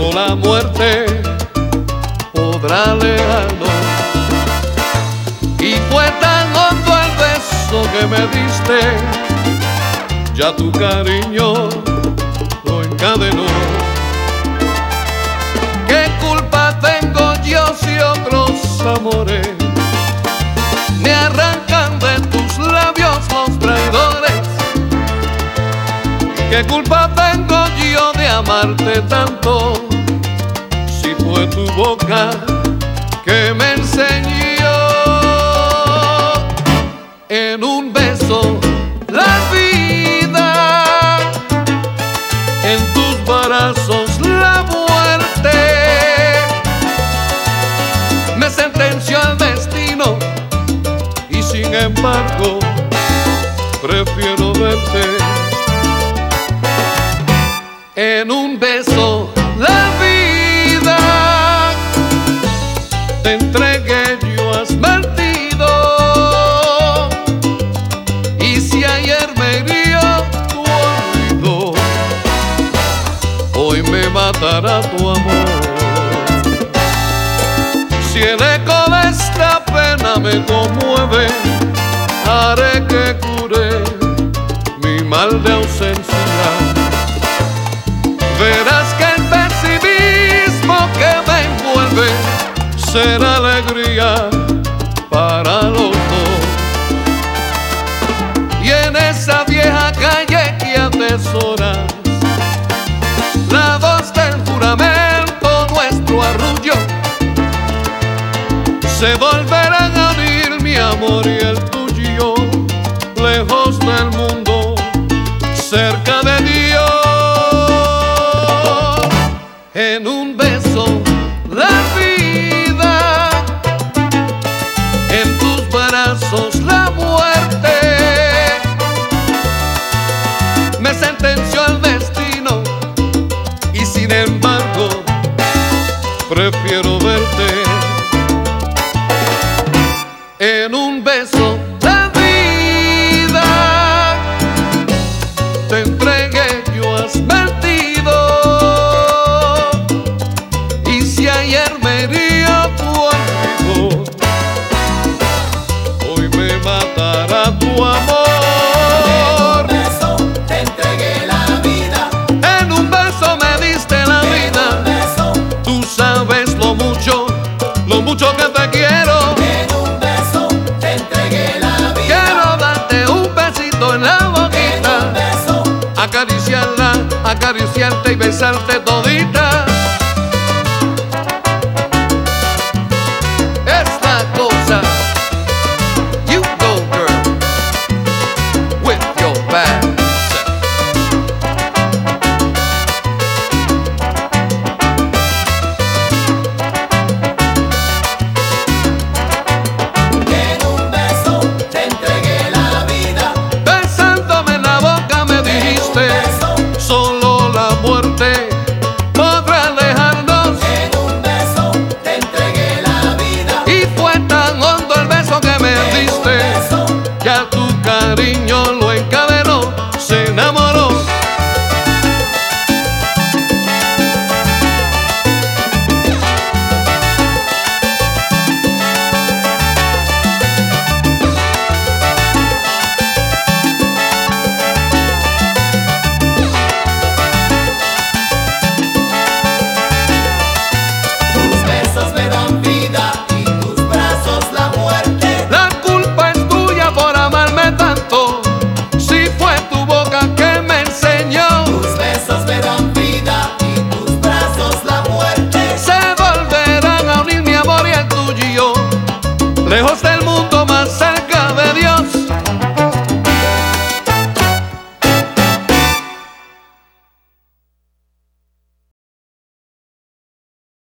beso la muerte podrá alejarnos. Y fue tan hondo el beso que me diste, ya tu cariño lo encadenó. ¿Qué culpa tengo yo si otros amores me arrancan de tus labios los traidores? ¿Qué culpa tengo yo de amarte tanto si fue tu boca que me enseñó en un beso la vida, en tus brazos la muerte? Me sentenció el destino y sin embargo prefiero verte. En un beso la vida te entregué, yo has mentido. Y si ayer me hirió tu olvido, hoy me matará tu amor. Si el eco de esta pena me conmueve, haré que cure mi mal de ausencia. Verás que el pesimismo que me envuelve será alegría para los dos. Y en esa vieja calle que atesoras, la voz del juramento, nuestro arrullo, se volverán a unir mi amor y el tuyo, lejos del mundo, cerca de Dios. En un beso la vida, en tus brazos la muerte. Me sentenció el destino y sin embargo prefiero verte. En un beso la vida te entregué, yo has mentido. Y si ayer me hirió tu olvido, hoy me matará tu amor. En un beso te entregué la vida, En un beso me diste la vida. en un beso, Tú sabes lo mucho que te quiero. en un beso te entregué la vida. Quiero darte un besito en la En un boquita, beso, acariciarla, acariciarte y besarte todita. Esta cosa, you go girl, with your bad self. en un beso te entregué la vida. Besándome en la boca me dijiste, solo la muerte podrá alejarnos. En un beso te entregué la vida. Y fue tan hondo el beso que me En un diste, beso, ya tu cariño lo encadenó, se enamoró. tus besos me dan vida y tus brazos la muerte. La culpa es tuya por amarme tanto, si fue tu boca que me enseñó. Tus besos me dan vida y tus brazos la muerte. Se volverán a unir mi amor y el tuyo, lejos del